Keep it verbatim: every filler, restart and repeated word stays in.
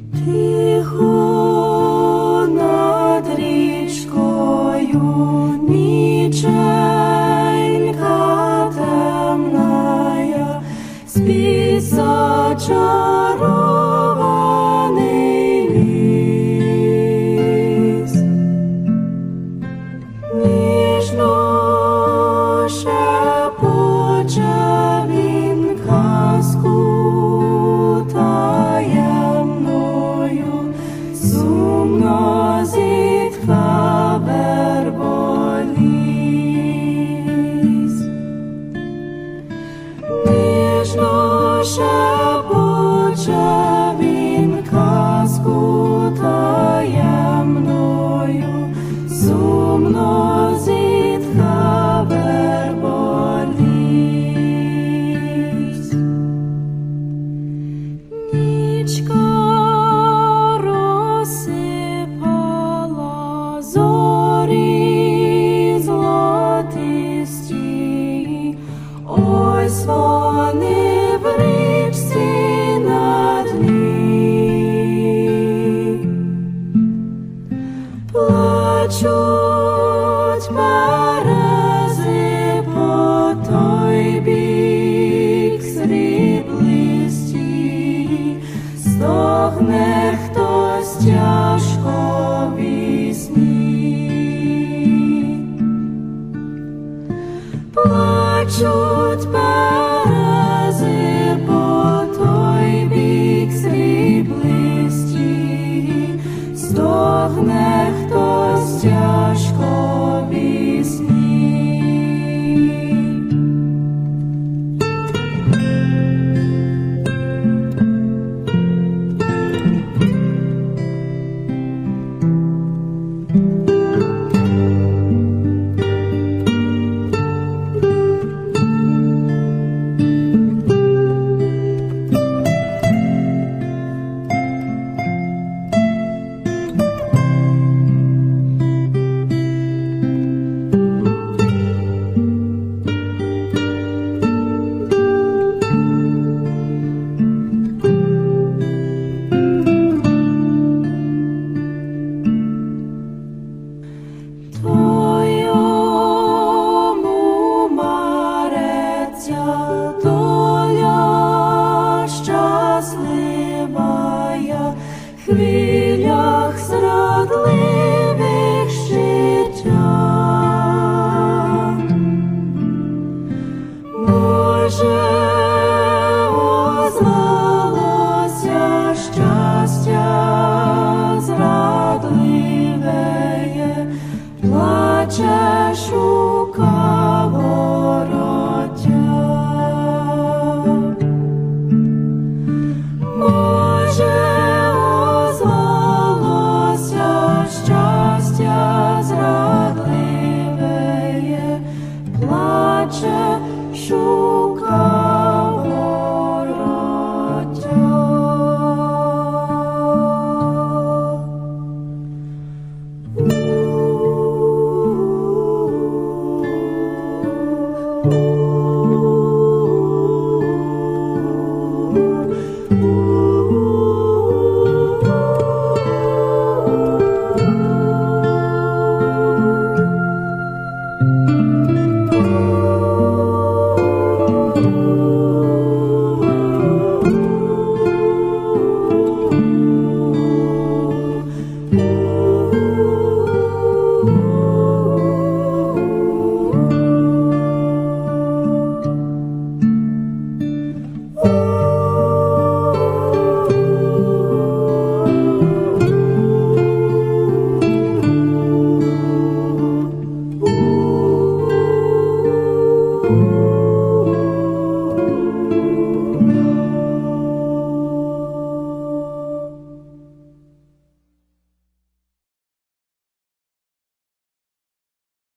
Тихо над річкою ніченька темная, спить зачарований ліс. Ніжно шепоче він казку таємною, сумно зітхне верболіс. Ніжно шепоче він казку таємною, сумно зітхне верболіс. Нічка розсипала зорі золотисті, ось вони в річці на дні. Плачуть берези по той бік сріблисті, стогне хтось тяжко в вісні. Плачуть берези по той бік сріблисті, стогне хтось тяжко в вісні. Твоєму мареться доля щасливая, в хвилях зрадливих життя. Може, озвалося щастя